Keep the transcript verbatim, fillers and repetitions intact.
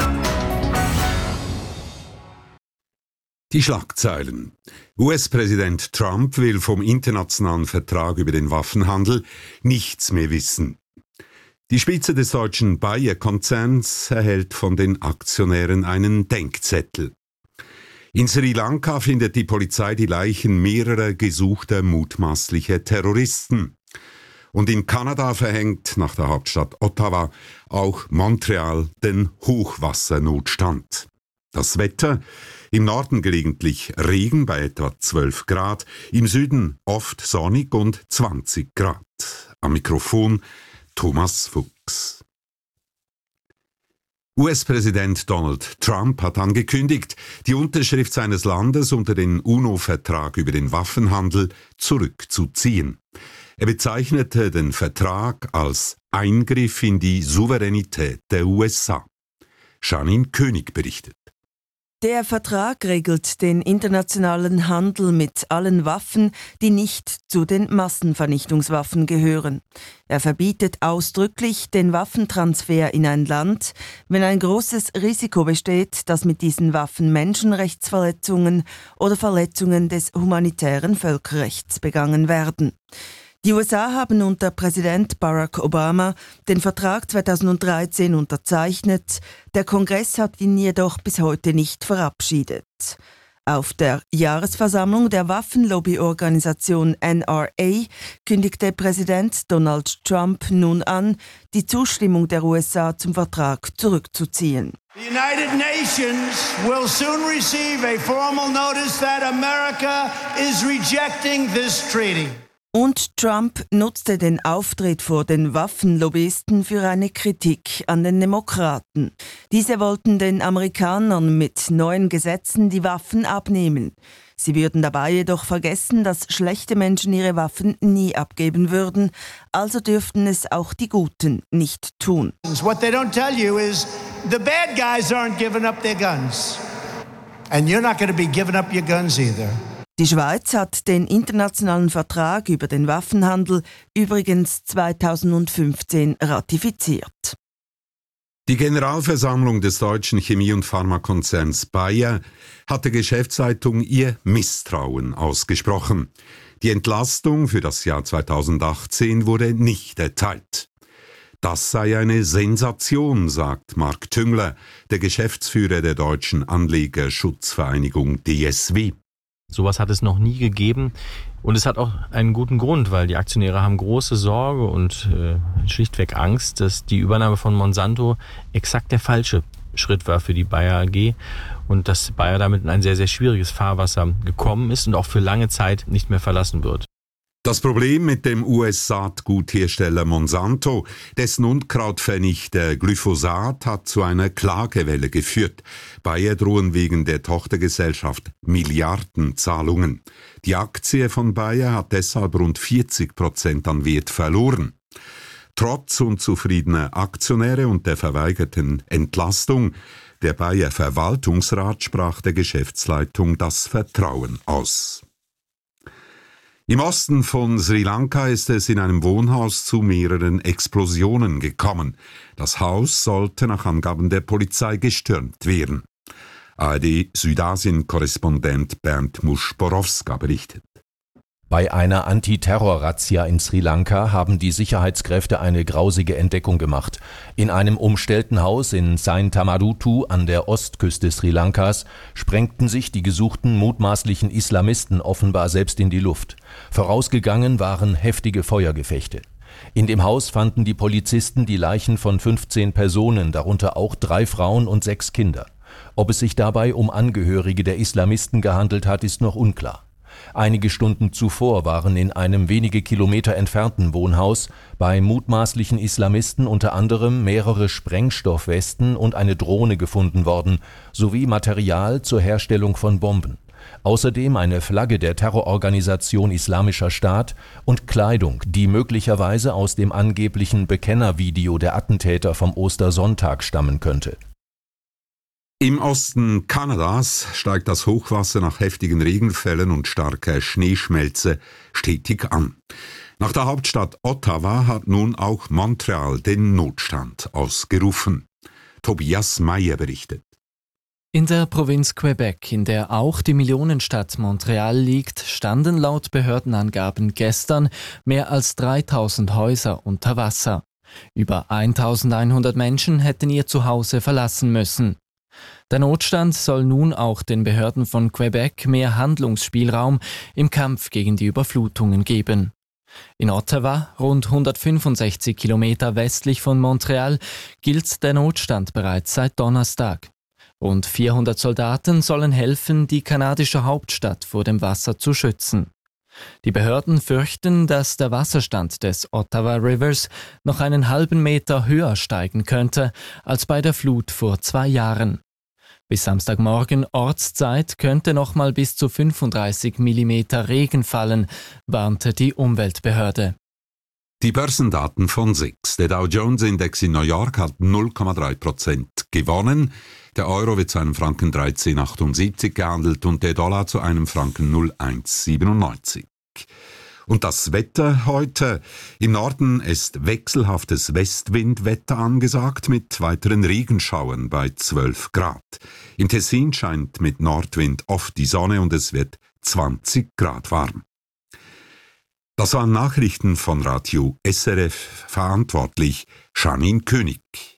Die Schlagzeilen. U S-Präsident Trump will vom internationalen Vertrag über den Waffenhandel nichts mehr wissen. Die Spitze des deutschen Bayer-Konzerns erhält von den Aktionären einen Denkzettel. In Sri Lanka findet die Polizei die Leichen mehrerer gesuchter mutmaßlicher Terroristen. Und in Kanada verhängt nach der Hauptstadt Ottawa auch Montreal den Hochwassernotstand. Das Wetter: im Norden gelegentlich Regen bei etwa zwölf Grad, im Süden oft sonnig und zwanzig Grad. Am Mikrofon Thomas Fuchs. U S-Präsident Donald Trump hat angekündigt, die Unterschrift seines Landes unter den UNO-Vertrag über den Waffenhandel zurückzuziehen. Er bezeichnete den Vertrag als Eingriff in die Souveränität der U S A. Janine König berichtet. Der Vertrag regelt den internationalen Handel mit allen Waffen, die nicht zu den Massenvernichtungswaffen gehören. Er verbietet ausdrücklich den Waffentransfer in ein Land, wenn ein großes Risiko besteht, dass mit diesen Waffen Menschenrechtsverletzungen oder Verletzungen des humanitären Völkerrechts begangen werden. Die U S A haben unter Präsident Barack Obama den Vertrag zweitausenddreizehn unterzeichnet. Der Kongress hat ihn jedoch bis heute nicht verabschiedet. Auf der Jahresversammlung der Waffenlobbyorganisation N R A kündigte Präsident Donald Trump nun an, die Zustimmung der U S A zum Vertrag zurückzuziehen. The United Nations will soon receive a formal notice that America is rejecting this treaty. Und Trump nutzte den Auftritt vor den Waffenlobbyisten für eine Kritik an den Demokraten. Diese wollten den Amerikanern mit neuen Gesetzen die Waffen abnehmen. Sie würden dabei jedoch vergessen, dass schlechte Menschen ihre Waffen nie abgeben würden, also dürften es auch die Guten nicht tun. What they don't tell you is the bad guys aren't giving up their guns. And you're not going to be giving up your guns either. Die Schweiz hat den internationalen Vertrag über den Waffenhandel übrigens zweitausendfünfzehn ratifiziert. Die Generalversammlung des deutschen Chemie- und Pharmakonzerns Bayer hat der Geschäftsleitung ihr Misstrauen ausgesprochen. Die Entlastung für das Jahr zweitausendachtzehn wurde nicht erteilt. Das sei eine Sensation, sagt Marc Tüngler, der Geschäftsführer der deutschen Anlegerschutzvereinigung D S W. Sowas hat es noch nie gegeben und es hat auch einen guten Grund, weil die Aktionäre haben große Sorge und äh, schlichtweg Angst, dass die Übernahme von Monsanto exakt der falsche Schritt war für die Bayer A G und dass Bayer damit in ein sehr, sehr schwieriges Fahrwasser gekommen ist und auch für lange Zeit nicht mehr verlassen wird. Das Problem mit dem U S-Saatguthersteller Monsanto, dessen Unkrautvernichter Glyphosat, hat zu einer Klagewelle geführt. Bayer drohen wegen der Tochtergesellschaft Milliardenzahlungen. Die Aktie von Bayer hat deshalb rund vierzig Prozent an Wert verloren. Trotz unzufriedener Aktionäre und der verweigerten Entlastung der Bayer Verwaltungsrat sprach der Geschäftsleitung das Vertrauen aus. Im Osten von Sri Lanka ist es in einem Wohnhaus zu mehreren Explosionen gekommen. Das Haus sollte nach Angaben der Polizei gestürmt werden. A R D-Südasien-Korrespondent Bernd Muschborowska berichtet. Bei einer Antiterror-Razzia in Sri Lanka haben die Sicherheitskräfte eine grausige Entdeckung gemacht. In einem umstellten Haus in Saintamarutu an der Ostküste Sri Lankas sprengten sich die gesuchten mutmaßlichen Islamisten offenbar selbst in die Luft. Vorausgegangen waren heftige Feuergefechte. In dem Haus fanden die Polizisten die Leichen von fünfzehn Personen, darunter auch drei Frauen und sechs Kinder. Ob es sich dabei um Angehörige der Islamisten gehandelt hat, ist noch unklar. Einige Stunden zuvor waren in einem wenige Kilometer entfernten Wohnhaus bei mutmaßlichen Islamisten unter anderem mehrere Sprengstoffwesten und eine Drohne gefunden worden, sowie Material zur Herstellung von Bomben. Außerdem eine Flagge der Terrororganisation Islamischer Staat und Kleidung, die möglicherweise aus dem angeblichen Bekennervideo der Attentäter vom Ostersonntag stammen könnte. Im Osten Kanadas steigt das Hochwasser nach heftigen Regenfällen und starker Schneeschmelze stetig an. Nach der Hauptstadt Ottawa hat nun auch Montreal den Notstand ausgerufen. Tobias Meyer berichtet. In der Provinz Quebec, in der auch die Millionenstadt Montreal liegt, standen laut Behördenangaben gestern mehr als dreitausend Häuser unter Wasser. Über eintausendeinhundert Menschen hätten ihr Zuhause verlassen müssen. Der Notstand soll nun auch den Behörden von Quebec mehr Handlungsspielraum im Kampf gegen die Überflutungen geben. In Ottawa, rund hundertfünfundsechzig Kilometer westlich von Montreal, gilt der Notstand bereits seit Donnerstag. Rund vierhundert Soldaten sollen helfen, die kanadische Hauptstadt vor dem Wasser zu schützen. Die Behörden fürchten, dass der Wasserstand des Ottawa Rivers noch einen halben Meter höher steigen könnte als bei der Flut vor zwei Jahren. Bis Samstagmorgen Ortszeit könnte nochmal bis zu fünfunddreißig Millimeter Regen fallen, warnte die Umweltbehörde. Die Börsendaten von S I X. Der Dow Jones Index in New York hat null Komma drei Prozent gewonnen. Der Euro wird zu einem Franken dreizehn Komma achtundsiebzig gehandelt und der Dollar zu einem Franken null Komma eins siebenundneunzig. Und das Wetter heute. Im Norden ist wechselhaftes Westwindwetter angesagt mit weiteren Regenschauern bei zwölf Grad. Im Tessin scheint mit Nordwind oft die Sonne und es wird zwanzig Grad warm. Das waren Nachrichten von Radio S R F, verantwortlich Janine König.